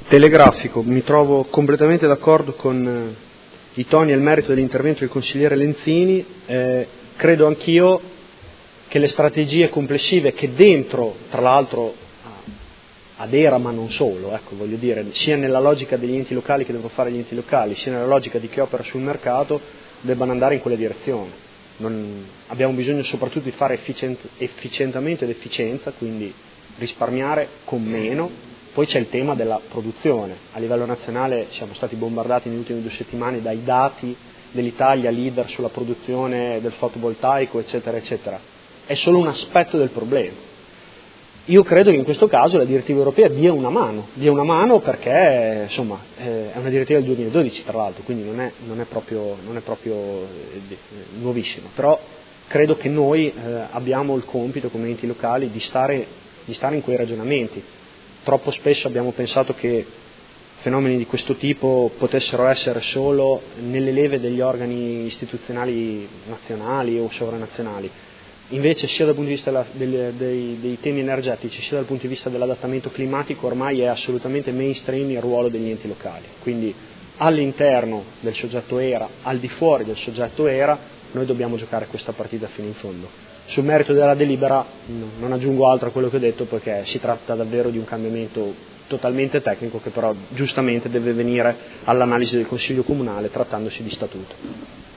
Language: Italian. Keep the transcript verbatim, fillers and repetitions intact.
telegrafico. Mi trovo completamente d'accordo con eh, i toni e il merito dell'intervento del consigliere Lenzini. Eh, credo anch'io che le strategie complessive che dentro, tra l'altro ad ERA ma non solo, ecco, voglio dire, sia nella logica degli enti locali che devono fare gli enti locali, sia nella logica di chi opera sul mercato, debbano andare in quella direzione. Non, abbiamo bisogno soprattutto di fare efficient, efficientamento ed efficienza, quindi risparmiare con meno. Poi c'è il tema della produzione. A livello nazionale siamo stati bombardati nelle ultime due settimane dai dati dell'Italia leader sulla produzione del fotovoltaico, eccetera, eccetera. È solo un aspetto del problema. Io credo che in questo caso la direttiva europea dia una mano, dia una mano perché insomma è una direttiva del duemiladodici tra l'altro, quindi non è, non è proprio, non è proprio eh, nuovissima, però credo che noi eh, abbiamo il compito come enti locali di stare, di stare in quei ragionamenti. Troppo spesso abbiamo pensato che fenomeni di questo tipo potessero essere solo nelle leve degli organi istituzionali nazionali o sovranazionali. Invece sia dal punto di vista della, dei, dei, dei temi energetici sia dal punto di vista dell'adattamento climatico ormai è assolutamente mainstream il ruolo degli enti locali, quindi all'interno del soggetto ERA, al di fuori del soggetto ERA, noi dobbiamo giocare questa partita fino in fondo. Sul merito della delibera no, non aggiungo altro a quello che ho detto perché si tratta davvero di un cambiamento totalmente tecnico che però giustamente deve venire all'analisi del Consiglio Comunale trattandosi di statuto.